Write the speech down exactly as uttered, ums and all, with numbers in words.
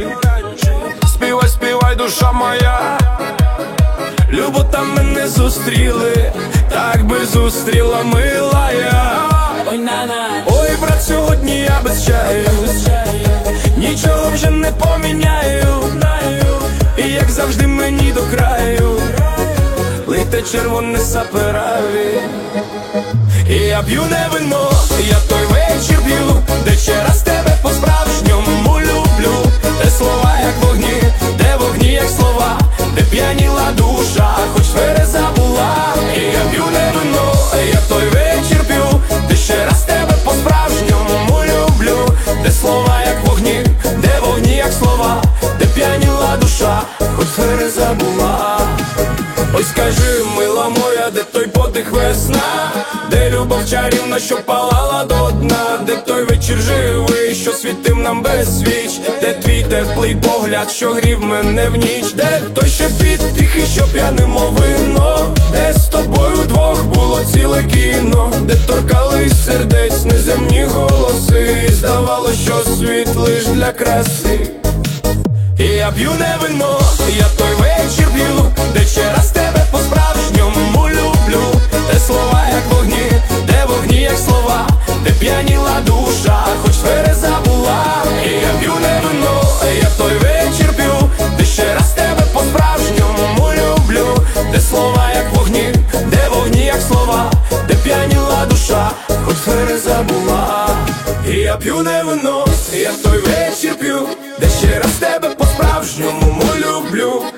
Співай, співай, душа моя, любо там мене зустріли, так би зустріла милая. Ой, нана, ой, брат, сьогодні я без чаю, нічого вже не поміняю, і як завжди мені до краю лите червоне сапераві. І я п'ю не вино, я той вечір п'ю, де ще раз тебе по-справжньому люблю. Де слова як вогні, де вогні як слова, де п'яніла душа, хоч твереза була. І я п'ю не вино, я той вечір п'ю, де ще раз тебе по-справжньому люблю. Де слова як вогні, де вогні як слова, де п'яніла душа, хоч твереза була. Ой, скажи, мила моя, де той подих весна, де любов чарівна, що палала до дна, де той вечір живий, що світив нам без свіч, де твій теплий погляд, що грів мене в ніч, де той шепіт тихий, що п'яне мов вино, де з тобою двох було ціле кіно, де торкались сердець неземні голоси, і здавалось, що світ лиш для краси. І я п'ю не вино, я той вечір п'ю, де ще раз тебе по-справжньому люблю. Де слова як вогні, де вогні як слова, де п'яніла душа, хоч твереза була. І я п'ю не вино, я той вечір п'ю, де ще раз тебе по-справжньому люблю. Де слова як вогні, де вогні як слова, де п'яніла душа, хоч твереза була. І я п'ю не вино, я той вечір п'ю, де ще раз тебе по-справжньому люблю.